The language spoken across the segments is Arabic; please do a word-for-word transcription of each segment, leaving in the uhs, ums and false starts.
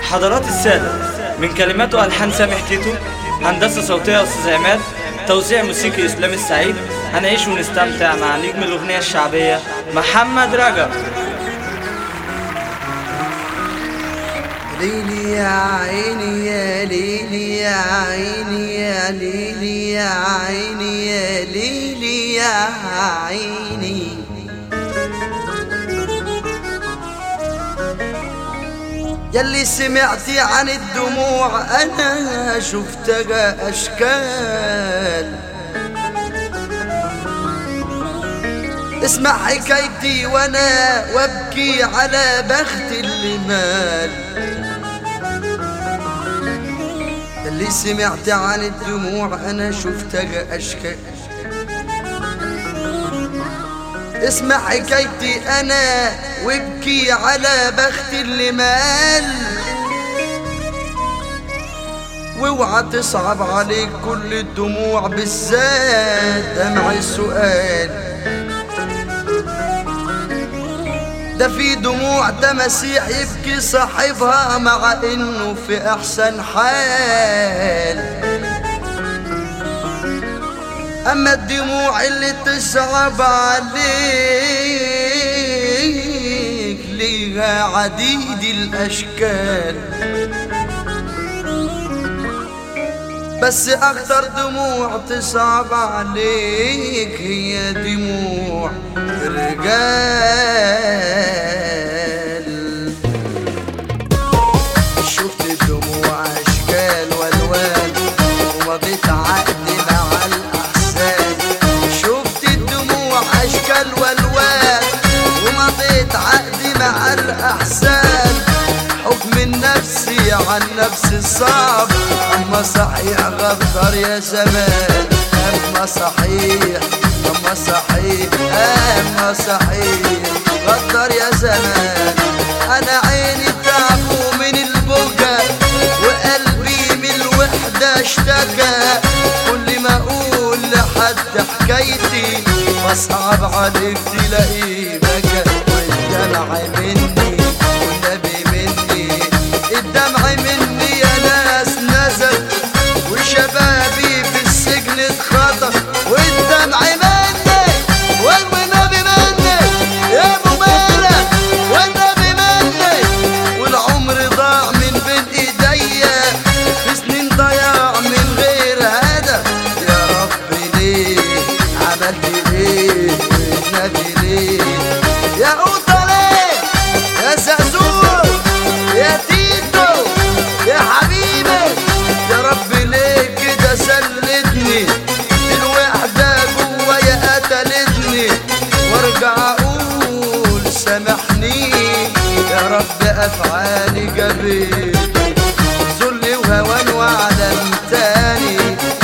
حضرات السادة، من كلمات وألحان سامح تيتو، هندسة صوتية أستاذ عماد، توزيع موسيقي إسلام السعيد. هنعيش ونستمتع مع نجم الأغنية الشعبية محمد رجب. ليلي يا عيني يا ليلي يا عيني يا ليلي يا عيني يا ليلي يا عيني، يلي سمعتي عن الدموع أنا شفتها أشكال. اسمع حكايتي وأنا وابكي على بخت اللي مال. يلي سمعتي عن الدموع أنا شفتها أشكال. اسمع حكايتي أنا وابكي على بخت اللي مال، واوعى تصعب عليك كل الدموع بالذات دمع السؤال. ده في دموع تماسيح يبكي صاحبها مع انه في احسن حال، اما الدموع اللي تصعب عليك ليها عديد الاشكال. بس اكتر دموع تصعب عليك هي دموع الرجال. شفت الدموع اشكال والوان ومضيت عقدي مع الاحسان. شفت الدموع اشكال والوان ومضيت عقدي مع الاحسان. حكم النفس عن نفسي صعب، اما صحيح غدر يا زمان. اما صحيح اما صحيح اما صحيح غدر يا زمان. انا عيني تعبوا من البكا وقلبي من الوحدة اشتكى. كل ما اقول لحد حكايتي بصعب عليك تلاقيه بكى. والدمع مني والنبي مني، الدمع مني يا ناس نزل، وشبابي في السجن اتخطف. والدمع مني والنبي مني يا ابو مالك، والنبي مني. والعمر ضاع من بين ايديا في سنين ضياع من غير هدف. يا رب ليه عملت ايه والنبي ليه؟ يا قوطة ليه يا زازور يا تيتو يا حبيبي؟ يا رب ليه كده سلتني الوحدة جوايا قتلتني؟ وارجع اقول سامحني يا رب افعالي جابت ذل وهوان وعدم تاني،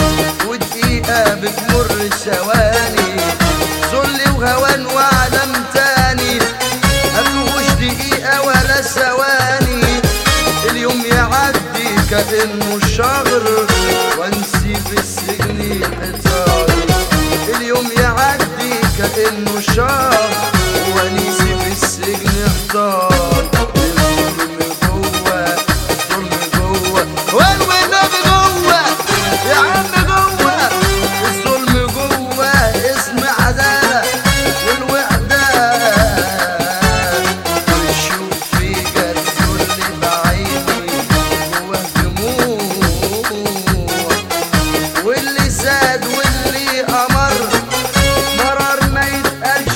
ودقيقة بتمر ثواني. ذل وهوان وعدم تاني مفيهوش دقيقة ولا ثواني. اليوم يعدي كأنه شهر وانسي في السجن حصاري. اليوم يعدي كأنه شهر وانسي في السجن حصاري. الظلم جوه الظلم جوه والنبي جوه يا عم جوه. الظلم جوه اسم عدالة والوحدة. والشوف في جد كل بعيني جوه دموع. واللي زاد واللي أمر مرار ما يتقالش.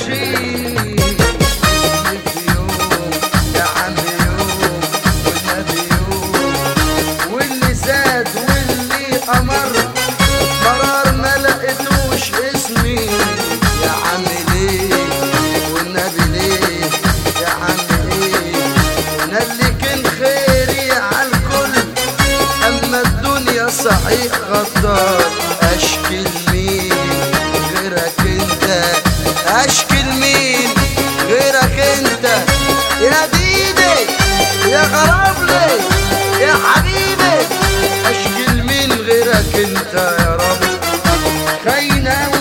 في يوم يا عم يوم والنبي يوم. واللي زاد واللي أمر مرار ما لقيتوش اسمي. يا عم ليه والنبي ليه؟ يا عم ليه؟ وانا اللي كان خيري عالكل، اما الدنيا صحيح غدار. اشكي لمين غيرك انت؟ اشكي لمين غيرك انت؟ يا ديدي يا غرابلي يا حبيبي. اشكي لمين غيرك انت يا رب؟ خاينة